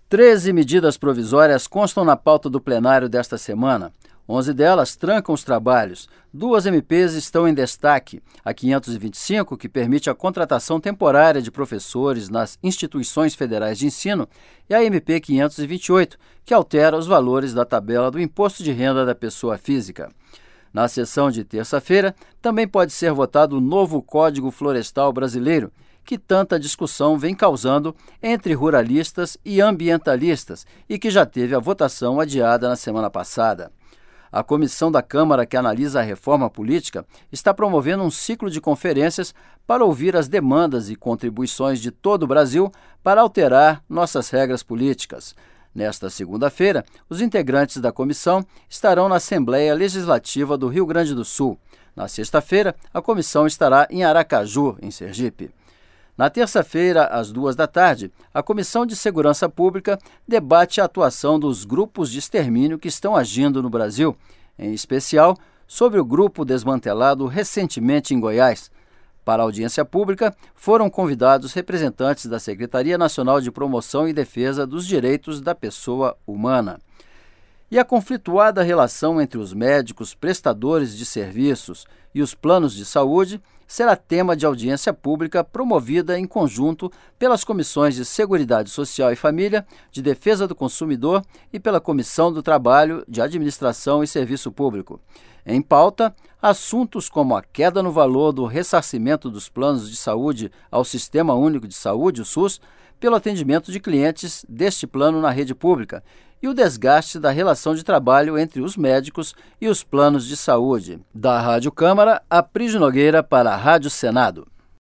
13 medidas provisórias constam na pauta do plenário desta semana. 11 delas trancam os trabalhos. 2 MPs estão em destaque. A 525, que permite a contratação temporária de professores nas instituições federais de ensino, e a MP 528, que altera os valores da tabela do imposto de renda da pessoa física. Na sessão de terça-feira, também pode ser votado o novo Código Florestal Brasileiro, que tanta discussão vem causando entre ruralistas e ambientalistas e que já teve a votação adiada na semana passada. A comissão da Câmara que analisa a reforma política está promovendo um ciclo de conferências para ouvir as demandas e contribuições de todo o Brasil para alterar nossas regras políticas. Nesta segunda-feira, os integrantes da comissão estarão na Assembleia Legislativa do Rio Grande do Sul. Na sexta-feira, a comissão estará em Aracaju, em Sergipe. Na terça-feira, às 14h, a Comissão de Segurança Pública debate a atuação dos grupos de extermínio que estão agindo no Brasil, em especial sobre o grupo desmantelado recentemente em Goiás. Para a audiência pública, foram convidados representantes da Secretaria Nacional de Promoção e Defesa dos Direitos da Pessoa Humana. E a conflituada relação entre os médicos, prestadores de serviços e os planos de saúde será tema de audiência pública promovida em conjunto pelas Comissões de Seguridade Social e Família, de Defesa do Consumidor e pela Comissão do Trabalho, de Administração e Serviço Público. Em pauta, assuntos como a queda no valor do ressarcimento dos planos de saúde ao Sistema Único de Saúde, o SUS, pelo atendimento de clientes deste plano na rede pública, e o desgaste da relação de trabalho entre os médicos e os planos de saúde. Da Rádio Câmara, Aprígio Nogueira para a Rádio Senado.